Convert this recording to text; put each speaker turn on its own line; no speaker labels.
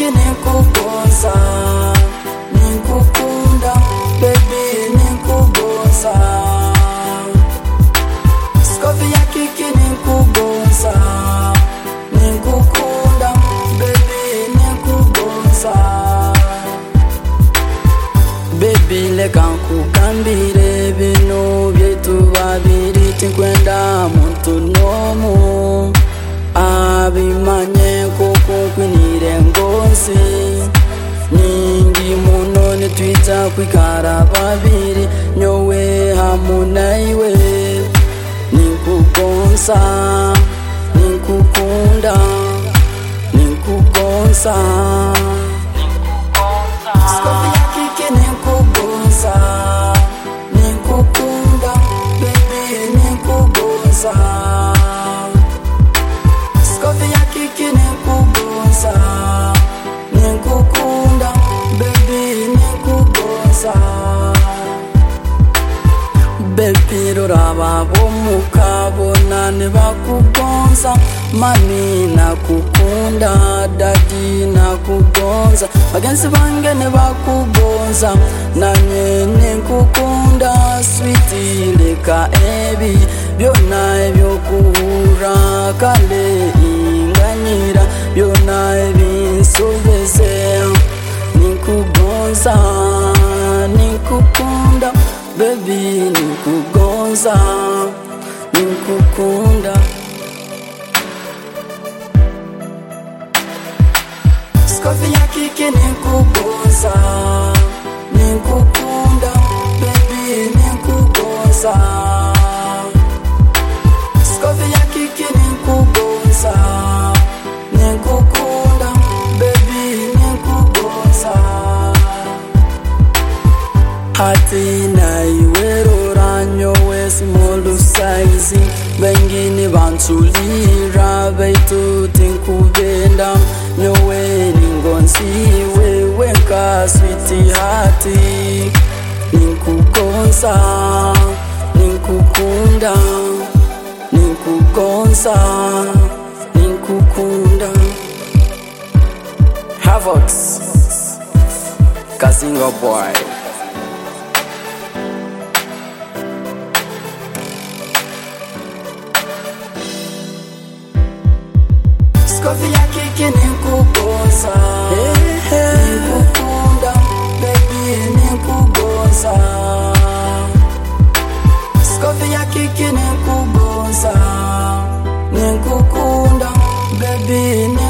kiki nikugonza, nikukunda baby nikugonza. Skofi ya kiki nikugonza, nikukunda baby nikugonza. Baby leka nkugambire bino byetu babiri tinkwenda muntu nomu abimanye kuko kwinire ngozi ningi muno nitwita kwikara babiri nyowe hamuna iwe nikugonza nikukunda nikugonza. Skofi ya kiki nikugonza, nikukunda baby nikugonza. Skofi ya kiki nikugonza, nikukunda baby nikugonza. Baby ruraba bomukabona nibakugonza, mami nakukunda daddy nakugonza, bagenzi bange nibakugonza nanye nikukunda sweetie. Leka ebi byona ebyokuhura kale inganyira byona ebinsobeze nikugonza nikukunda baby nikugonza nikukunda. Skofi ya kiki nikugonza, nikukunda baby nikugonza. Skofi ya kiki nikugonza, nikukunda baby nikugonza. Hati na iwero nyowe small size bengini bansulira baitu tinkubenda nyowe ningonzi wewe nka sweet hati nikugonza nikukunda nikugonza nikukunda. Havox Kazingo boy. Skofi ya kiki nikugonza, nikukunda baby nikugonza. Skofi ya kiki nikugonza, nikukunda baby